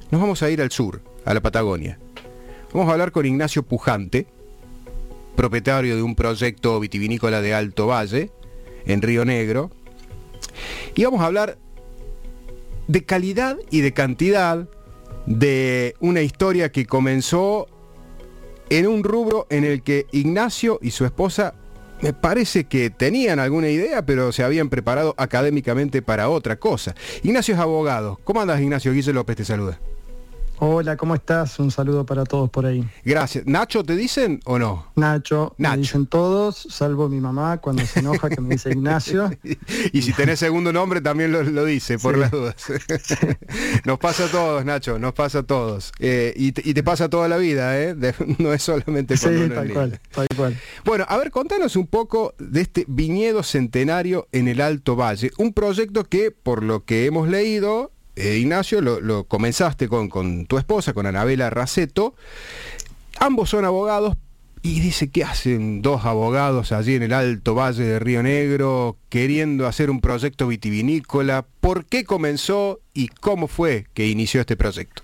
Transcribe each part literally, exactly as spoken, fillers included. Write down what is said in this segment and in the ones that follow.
nos vamos a ir al sur, a la Patagonia. Vamos a hablar con Ignacio Pujante, propietario de un proyecto vitivinícola de Alto Valle, en Río Negro. Y vamos a hablar de calidad y de cantidad de una historia que comenzó en un rubro en el que Ignacio y su esposa me parece que tenían alguna idea, pero se habían preparado académicamente para otra cosa. Ignacio es abogado. ¿Cómo andas, Ignacio? Guille López te saluda. Hola, ¿cómo estás? Un saludo para todos por ahí. Gracias. ¿Nacho te dicen o no? Nacho, Nacho. Me dicen todos, salvo mi mamá cuando se enoja que me dice Ignacio. Y si tenés segundo nombre también lo, lo dice, por sí. Las dudas. Sí. Nos pasa a todos, Nacho, nos pasa a todos. Eh, y, te, y te pasa toda la vida, ¿eh? De, no es solamente cuando sí, uno tal es cual, niño. tal cual. Bueno, a ver, contanos un poco de este viñedo centenario en el Alto Valle. Un proyecto que, por lo que hemos leído... Eh, Ignacio, lo, lo comenzaste con, con tu esposa, con Anabela Raceto. Ambos son abogados y dice, ¿qué hacen dos abogados allí en el Alto Valle de Río Negro queriendo hacer un proyecto vitivinícola? ¿Por qué comenzó y cómo fue que inició este proyecto?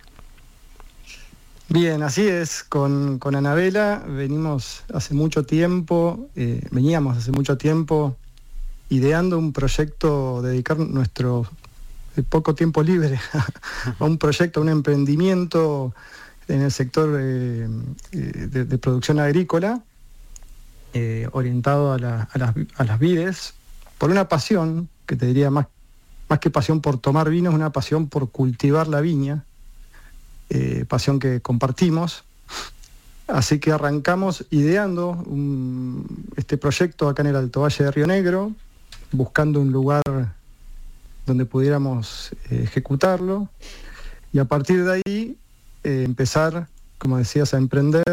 Bien, así es, con, con Anabela venimos hace mucho tiempo, eh, veníamos hace mucho tiempo ideando un proyecto, dedicar nuestro... de poco tiempo libre a un proyecto, a un emprendimiento en el sector eh, de, de producción agrícola, eh, orientado a, la, a, las, a las vides, por una pasión, que te diría más, más que pasión por tomar vino, es una pasión por cultivar la viña, eh, pasión que compartimos. Así que arrancamos ideando un, este proyecto acá en el Alto Valle de Río Negro, buscando un lugar donde pudiéramos eh, ejecutarlo, y a partir de ahí eh, empezar, como decías, a emprender,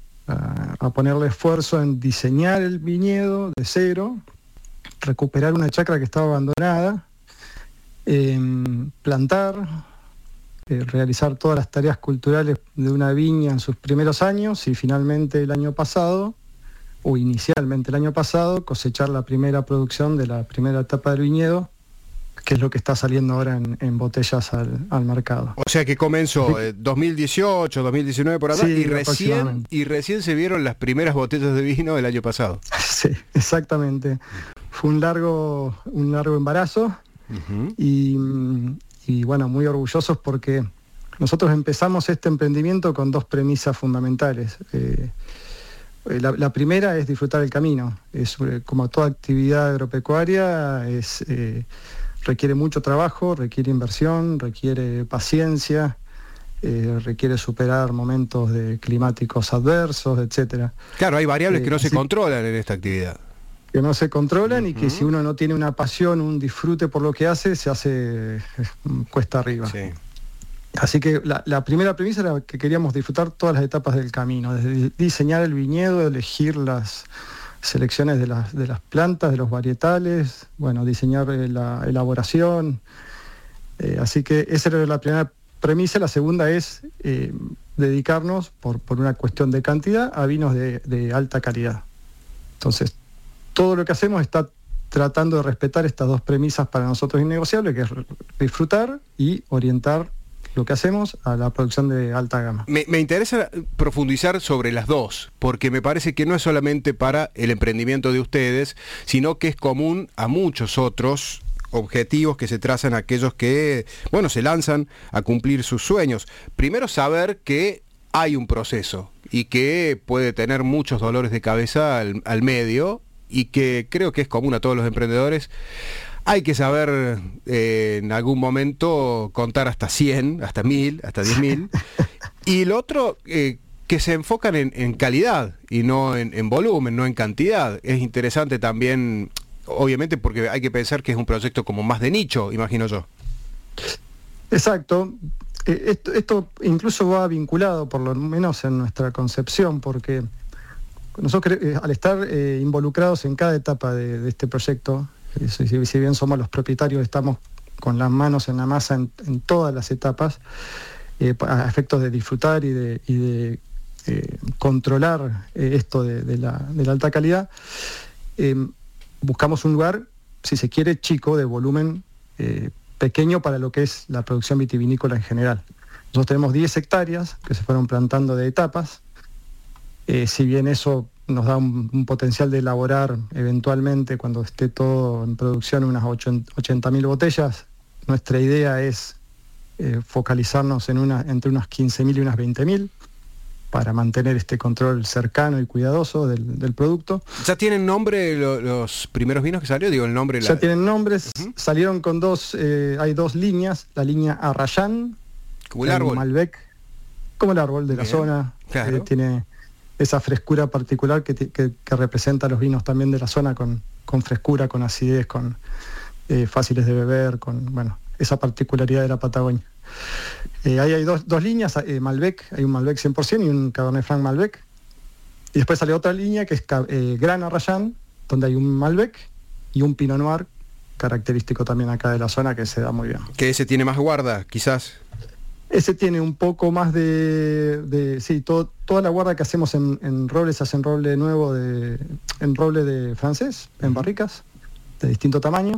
a, a ponerle esfuerzo en diseñar el viñedo de cero, recuperar una chacra que estaba abandonada, eh, plantar, eh, realizar todas las tareas culturales de una viña en sus primeros años, y finalmente el año pasado, o inicialmente el año pasado, cosechar la primera producción de la primera etapa del viñedo, que es lo que está saliendo ahora en, en botellas al, al mercado. O sea que comenzó eh, dos mil dieciocho, dos mil diecinueve por allá, sí, y, recién, y recién se vieron las primeras botellas de vino el año pasado. Sí, exactamente. Fue un largo, un largo embarazo, uh-huh. y, y bueno, muy orgullosos porque nosotros empezamos este emprendimiento con dos premisas fundamentales. Eh, la, la primera es disfrutar el camino. Es, como toda actividad agropecuaria, es... Eh, requiere mucho trabajo, requiere inversión, requiere paciencia, eh, requiere superar momentos de climáticos adversos, etcétera. Claro, hay variables eh, que no así, se controlan en esta actividad. Que no se controlan, uh-huh. y que si uno no tiene una pasión, un disfrute por lo que hace, se hace cuesta arriba. Sí. Así que la, la primera premisa era que queríamos disfrutar todas las etapas del camino, desde diseñar el viñedo, elegir las... selecciones de las, de las plantas, de los varietales, bueno, diseñar eh, la elaboración. Eh, así que esa era la primera premisa. La segunda es eh, dedicarnos, por, por una cuestión de cantidad, a vinos de, de alta calidad. Entonces, todo lo que hacemos está tratando de respetar estas dos premisas para nosotros innegociables, que es disfrutar y orientar lo que hacemos a la producción de alta gama. Me, me interesa profundizar sobre las dos, porque me parece que no es solamente para el emprendimiento de ustedes, sino que es común a muchos otros objetivos que se trazan aquellos que, bueno, se lanzan a cumplir sus sueños. Primero, saber que hay un proceso y que puede tener muchos dolores de cabeza al, al medio, y que creo que es común a todos los emprendedores. Hay que saber eh, en algún momento contar hasta cien, hasta mil, hasta diez mil. Y lo otro, eh, que se enfocan en, en calidad y no en, en volumen, no en cantidad. Es interesante también, obviamente, porque hay que pensar que es un proyecto como más de nicho, imagino yo. Exacto. Eh, esto, esto incluso va vinculado, por lo menos en nuestra concepción, porque nosotros, eh, al estar eh, involucrados en cada etapa de, de este proyecto, Si, si bien somos los propietarios, estamos con las manos en la masa en, en todas las etapas, eh, a efectos de disfrutar y de, y de eh, controlar eh, esto de, de, la, de la alta calidad. Eh, buscamos un lugar, si se quiere, chico, de volumen eh, pequeño para lo que es la producción vitivinícola en general. Nosotros tenemos diez hectáreas que se fueron plantando de etapas. Eh, si bien eso nos da un, un potencial de elaborar eventualmente, cuando esté todo en producción, unas ochenta mil botellas, nuestra idea es eh, focalizarnos en una, entre unas quince mil y unas veinte mil para mantener este control cercano y cuidadoso del, del producto. ¿Ya tienen nombre lo, los primeros vinos que salió? Digo, el nombre... Ya la... tienen nombres, uh-huh. Salieron con dos, eh, hay dos líneas, la línea Arrayán, como el árbol. Malbec, como el árbol de la Bien. zona, claro. eh, tiene esa frescura particular que, que, que representa los vinos también de la zona, con, con frescura, con acidez, con eh, fáciles de beber, con bueno, esa particularidad de la Patagonia. Eh, ahí hay dos, dos líneas, eh, Malbec, hay un Malbec cien por ciento y un Cabernet Franc Malbec. Y después sale otra línea que es eh, Gran Arrayán, donde hay un Malbec y un Pinot Noir, característico también acá de la zona, que se da muy bien. Que ese tiene más guarda, quizás. Ese tiene un poco más de... de sí, todo, toda la guarda que hacemos en, en roble se hace en roble nuevo, de, en roble de francés, en barricas, de distinto tamaño.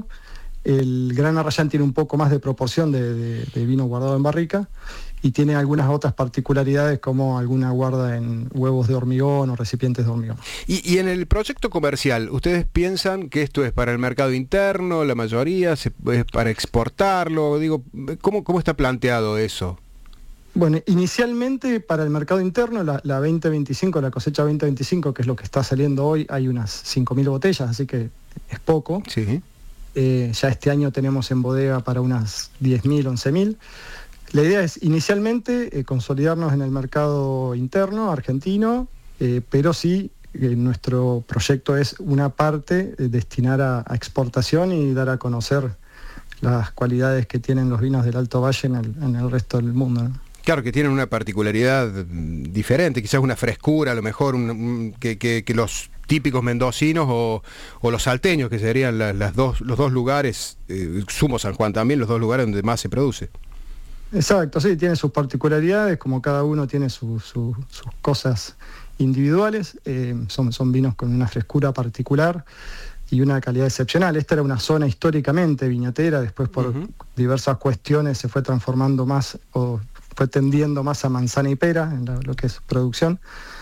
El Gran Arrayán tiene un poco más de proporción de, de, de vino guardado en barrica y tiene algunas otras particularidades, como alguna guarda en huevos de hormigón o recipientes de hormigón. Y, y en el proyecto comercial, ¿ustedes piensan que esto es para el mercado interno, la mayoría, es para exportarlo? Digo, ¿cómo, cómo está planteado eso? Bueno, inicialmente para el mercado interno, la, la veinte veinticinco, la cosecha veinte veinticinco, que es lo que está saliendo hoy, hay unas cinco mil botellas, así que es poco. Sí. Eh, ya este año tenemos en bodega para unas diez mil, once mil. La idea es inicialmente eh, consolidarnos en el mercado interno argentino, eh, pero sí eh, nuestro proyecto es una parte eh, destinar a, a exportación y dar a conocer las cualidades que tienen los vinos del Alto Valle en el, en el resto del mundo, ¿no? Claro, que tienen una particularidad diferente, quizás una frescura, a lo mejor un, un, que, que, que los típicos mendocinos o, o los salteños, que serían la, las dos, los dos lugares, eh, Sumo San Juan también, los dos lugares donde más se produce. Exacto, sí, tiene sus particularidades, como cada uno tiene su, su, sus cosas individuales, eh, son, son vinos con una frescura particular y una calidad excepcional. Esta era una zona históricamente viñatera, después por uh-huh. diversas cuestiones se fue transformando más, o fue tendiendo más a manzana y pera en la, lo que es producción.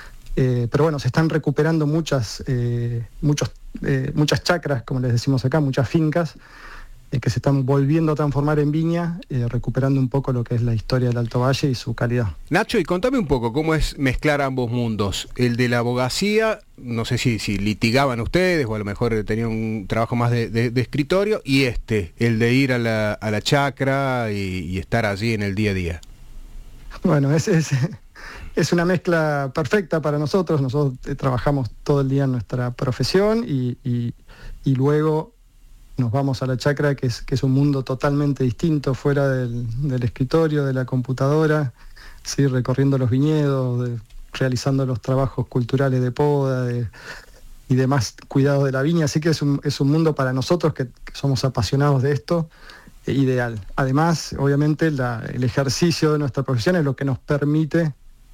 Eh, pero bueno, se están recuperando muchas, eh, muchos, eh, muchas chacras, como les decimos acá, muchas fincas, eh, que se están volviendo a transformar en viña, eh, recuperando un poco lo que es la historia del Alto Valle y su calidad. Nacho, y contame un poco, ¿cómo es mezclar ambos mundos? El de la abogacía, no sé si, si litigaban ustedes, o a lo mejor tenían un trabajo más de, de, de escritorio, y este, el de ir a la, a la chacra y, y estar allí en el día a día. Bueno, es... es Es una mezcla perfecta para nosotros. Nosotros eh, trabajamos todo el día en nuestra profesión y, y, y luego nos vamos a la chacra, que es, que es un mundo totalmente distinto, fuera del, del escritorio, de la computadora, ¿sí? Recorriendo los viñedos, de, realizando los trabajos culturales de poda de, y demás cuidados de la viña. Así que es un, es un mundo para nosotros que, que somos apasionados de esto, eh, ideal. Además, obviamente, la, el ejercicio de nuestra profesión es lo que nos permite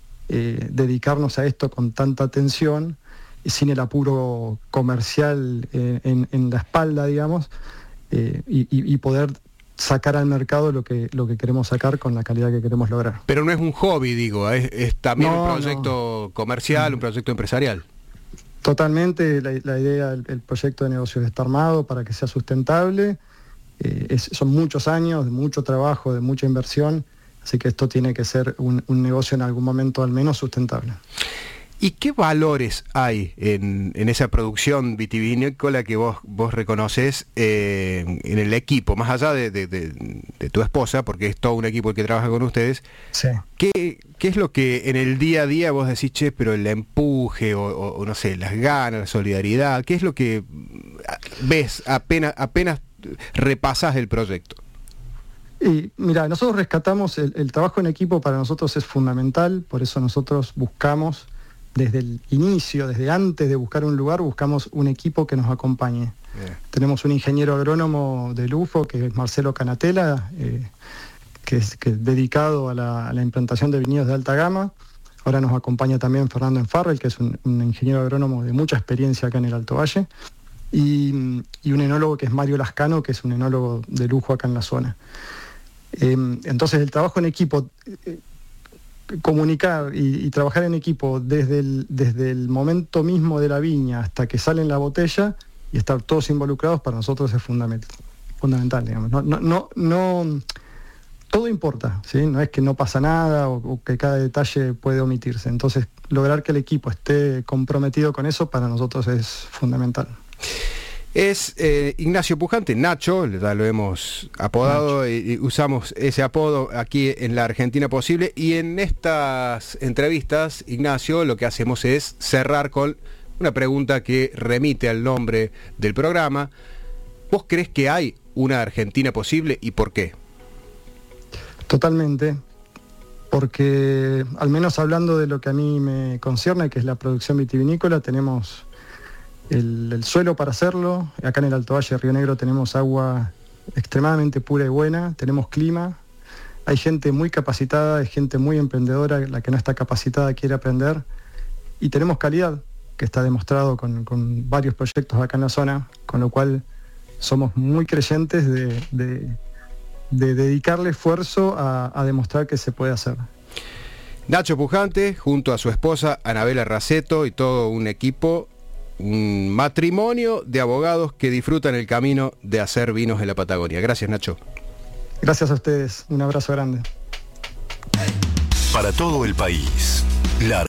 Eh, dedicarnos a esto con tanta atención, sin el apuro comercial eh, en, en la espalda, digamos, eh, y, y poder sacar al mercado lo que, lo que queremos sacar con la calidad que queremos lograr. Pero no es un hobby, digo, es, es también no, un proyecto no. comercial, un proyecto empresarial. Totalmente, la, la idea, el, el proyecto de negocios está armado para que sea sustentable, eh, es, son muchos años, de mucho trabajo, de mucha inversión. Así que esto tiene que ser un, un negocio en algún momento al menos sustentable. ¿Y qué valores hay en, en esa producción vitivinícola que vos, vos reconoces eh, en el equipo, más allá de, de, de, de tu esposa, porque es todo un equipo el que trabaja con ustedes? Sí. ¿Qué, qué es lo que en el día a día vos decís, che, pero el empuje o, o, o no sé, las ganas, la solidaridad, qué es lo que ves apenas, apenas repasás el proyecto? Y mira, nosotros rescatamos el, el trabajo en equipo, para nosotros es fundamental, por eso nosotros buscamos desde el inicio, desde antes de buscar un lugar, buscamos un equipo que nos acompañe. Bien. Tenemos un ingeniero agrónomo del U F O, que es Marcelo Canatela, eh, que es que, dedicado a la, a la implantación de viñedos de alta gama. Ahora nos acompaña también Fernando Enfarrel, que es un, un ingeniero agrónomo de mucha experiencia acá en el Alto Valle, y, y un enólogo que es Mario Lascano, que es un enólogo de lujo acá en la zona. Eh, entonces el trabajo en equipo eh, comunicar y, y trabajar en equipo desde el, desde el momento mismo de la viña hasta que sale en la botella y estar todos involucrados para nosotros es fundamental, fundamental digamos. No, no, no, no, todo importa, ¿sí? No es que no pasa nada o, o que cada detalle puede omitirse. Entonces, lograr que el equipo esté comprometido con eso para nosotros es fundamental. Es eh, Ignacio Pujante, Nacho, ya lo hemos apodado y, y usamos ese apodo aquí en La Argentina Posible, y en estas entrevistas, Ignacio, lo que hacemos es cerrar con una pregunta que remite al nombre del programa. ¿Vos crees que hay una Argentina posible y por qué? Totalmente, porque al menos hablando de lo que a mí me concierne, que es la producción vitivinícola, tenemos el, el suelo para hacerlo. Acá en el Alto Valle de Río Negro tenemos agua extremadamente pura y buena, tenemos clima, hay gente muy capacitada, hay gente muy emprendedora, la que no está capacitada quiere aprender, y tenemos calidad, que está demostrado con, con varios proyectos acá en la zona, con lo cual somos muy creyentes de, de, de dedicarle esfuerzo a, a demostrar que se puede hacer. Nacho Pujante, junto a su esposa Anabela Raceto y todo un equipo, un matrimonio de abogados que disfrutan el camino de hacer vinos en la Patagonia. Gracias, Nacho. Gracias a ustedes, un abrazo grande. Para todo el país, la